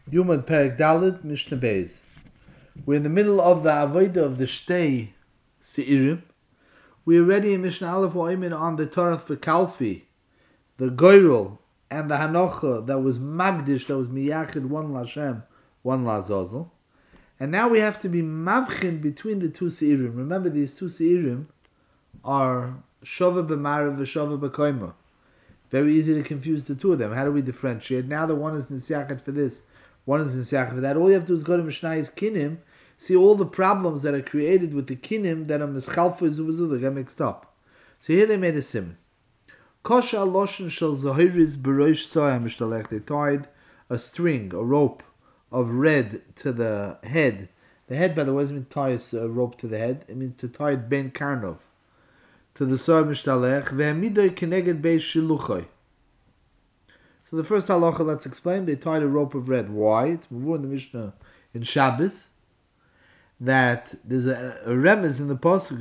Yomad Perek Dalet Mishnah Beis. We're in the middle of the avodah of the Shtei Seirim. We're already in Mishnah Aleph Oimin on the Torah Bekalfi, the Goyrel, and the Hanocha that was Magdish, that was Miyachid, one Lashem, one Lazazel. And now we have to be Mavchin between the two Seirim. Remember, these two Seirim are Shova B'Marav and Shova B'Koima. Very easy to confuse the two of them. How do we differentiate? Now the one is Nisyachet for this, one is Nisyachet for that. All you have to do is go to Mishnah's Kinim, see all the problems that are created with the Kinim that are Mischalfa Zubazu, they get mixed up. So here they made a sim. Kosha Loshen Shel Zahiris B'Rosh Soya Mishtalech. They tied a string, a rope of red to the head. The head, by the way, doesn't mean tie a rope to the head. It means to tie it Ben Karnov. To the Soya Mishtalech. Ve'emidoy Keneged Beis Shiluchoi. So the first halacha, let's explain. They tied a rope of red. Why? It's more in the Mishnah in Shabbos that there's a remez in the pasuk.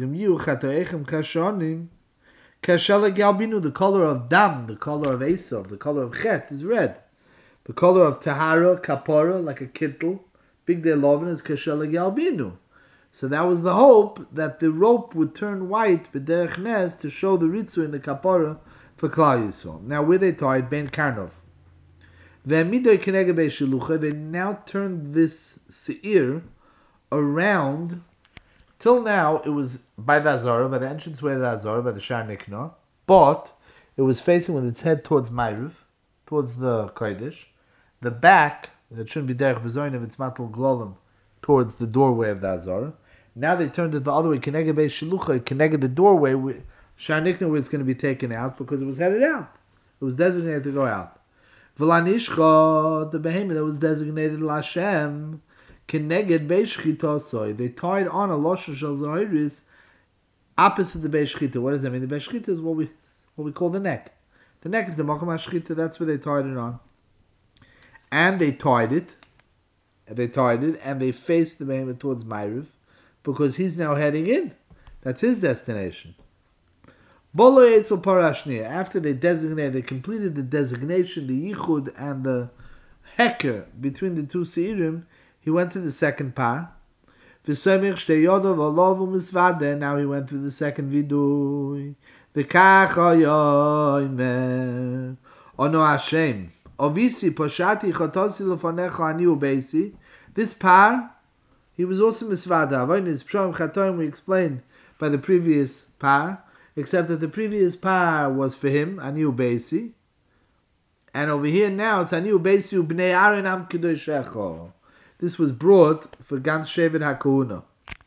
The color of dam, the color of Esav, the color of chet is red. The color of tahara, kapara, like a kittel, big day lovin is kashala galbinu. So that was the hope that the rope would turn white b'derech nes to show the ritzu in the kapara for Klal Yisrael. Now where they tied Ben Karnov. They now turned this seir around. Till now it was by the Azara, by the entranceway of the Azara, by the Shar Nikna, but it was facing with its head towards Ma'ariv, towards the Kodesh. The back, that shouldn't be derech bezoin of its matal glolim, towards the doorway of the Azara. Now they turned it the other way, Keneged Beis Shilucha, Keneged the doorway, Shar Nikna was going to be taken out because it was headed out. It was designated to go out. V'lanishcha, the behemoth that was designated Lashem, Keneged Beis Shchita. They tied on a Loshen Shel Zahiris opposite the Beis Shchita. What does that mean? The Beis Shchita is what we call the neck. The neck is the Makom HaShchita. That's where they tied it on. And they tied it, and they faced the behemoth towards Ma'ariv because he's now heading in. That's his destination. After they completed the designation, the yichud and the heker between the two seirim, he went to the second par. Now he went through the second vidui. This par, he was also misvada. We explained by the previous par, except that the previous par was for him, Aniu Beisi. And over here now, it's Aniu Beisi B'nei Aaron Am Kedoshecho. This was brought for Gans Shevet HaKohuna.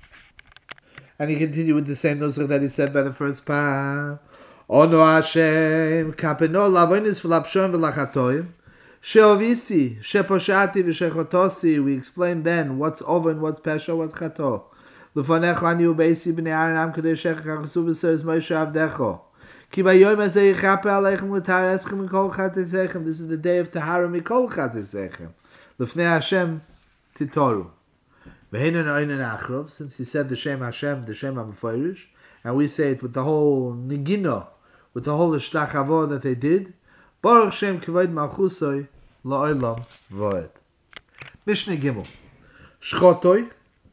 And he continued with the same nusach that he said by the first par. Ono Hashem, Kapeno Lavonis V'lapshon V'lachatoim, Sheovisi, Sheposhati V'shechotosi. We explained then what's over and what's pesha, what's chato. L'fanecho aniu beisi b'nei Aaron am kadeshech kachasu b'seres Moshe avdecho. Ki bayom hazeh yichape aleichem l'tahar eschem mikol chatesechem. This is the day of tahara mikol chatesechem. L'fnei Hashem titoru. V'heinen oinen achrov, since he said the Shem Hashem, the Shem HaMeforish, and we say it with the whole nigino, with the whole ishtachavo that they did. Baruch Shem kivod malchusoi la'olam v'oed. Mishnah Gimel. Shchotoi.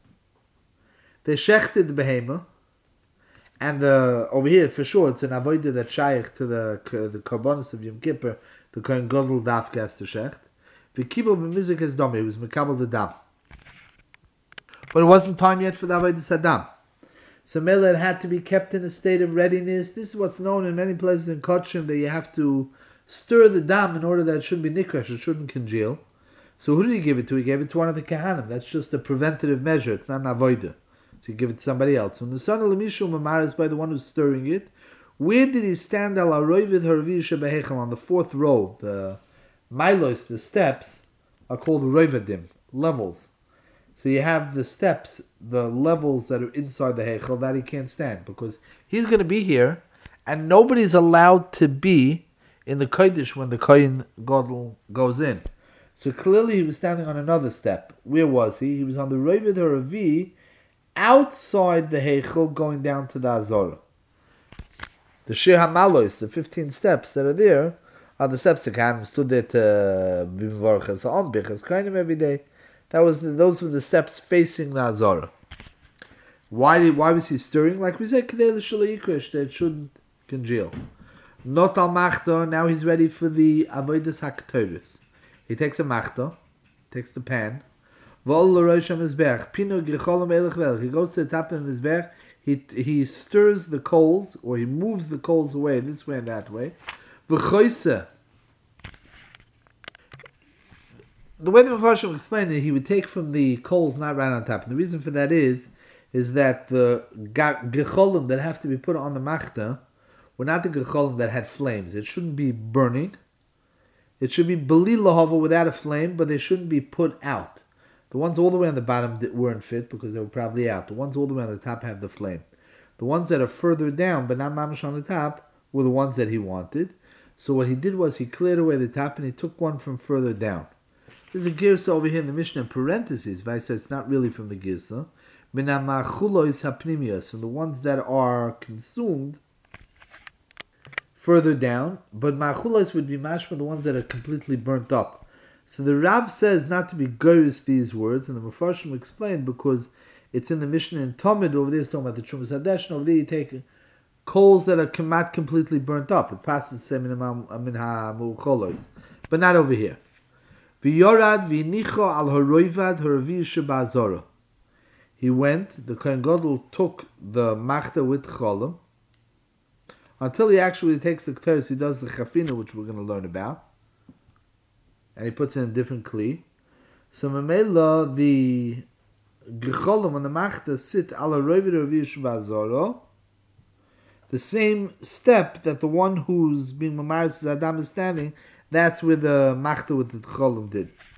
They shechted the behema, and over here for sure it's an avodah that shaykh to the korbanos of Yom Kippur, the Kohen Gadol dafka has to shecht. V'kibel b'mizik es dam, he was mekabel the dam, but it wasn't time yet for the avodah sadam. So Mela, it had to be kept in a state of readiness. This is what's known in many places in Kodshim, that you have to stir the dam in order that it shouldn't be nikrash, it shouldn't congeal. So who did he give it to? He gave it to one of the kahanim. That's just a preventative measure. It's not an avodah. So you give it to somebody else. When the son of Lemishu Mamar is by the one who's stirring it, where did he stand al aroivid harvi shebehechel, on the fourth row? The milos, the steps, are called roivadim, levels. So you have the steps, the levels that are inside the hechel that he can't stand, because he's going to be here, and nobody's allowed to be in the kodesh when the kohen gadol goes in. So clearly he was standing on another step. Where was he? He was on the roivid harvi, outside the Heichel going down to the Azara. The Shir HaMalos, the 15 steps that are there, On the steps, the Kohanim stood there to be Mevorach on Birchas Kohanim every day. Those were the steps facing the Azara. Why was he stirring? Like we said, Kedei l'Shalei Yikresh, that it shouldn't congeal. Not al machta. Now he's ready for the avodas haktoris. He takes a machta, takes the pan. Vol l'rosh hamizbech pinu gricholam elech velech. He goes to the top of the mizbech. He stirs the coals, or he moves the coals away this way and that way. V'choise. The way the Mepharshim explained it, he would take from the coals not right on top. And the reason for that is that the gecholim that have to be put on the machta were not the gecholim that had flames. It shouldn't be burning. It should be beli lahava without a flame, but they shouldn't be put out. The ones all the way on the bottom weren't fit because they were probably out. The ones all the way on the top have the flame. The ones that are further down, but not mamash on the top, were the ones that he wanted. So what he did was he cleared away the top and he took one from further down. There's a girsa over here in the Mishnah in parentheses. Vai says it's not really from the girsa. Minamachulois hapnimius, from the ones that are consumed further down, but machulois would be mashma, the ones that are completely burnt up. So the Rav says not to be goyus these words, and the Mefarshim explained because it's in the Mishnah in Talmud over there. It's talking about the Trumas Hadesh, and over there you take coals that are not completely burnt up. It passes semin ha-mucholos, but not over here. V'yorad v'nicho al horoivad haravi sheba'azora. He went, the Kohen Gadol took the machta with cholim, until he actually takes the ketores, he does the chafina, which we're going to learn about, and he puts in a different kli. So memela, the gecholim on the machta sit ala roivid haravi sheba'azora, the same step that the one who's being mamaris Adam is standing, that's where the machta with the cholim did.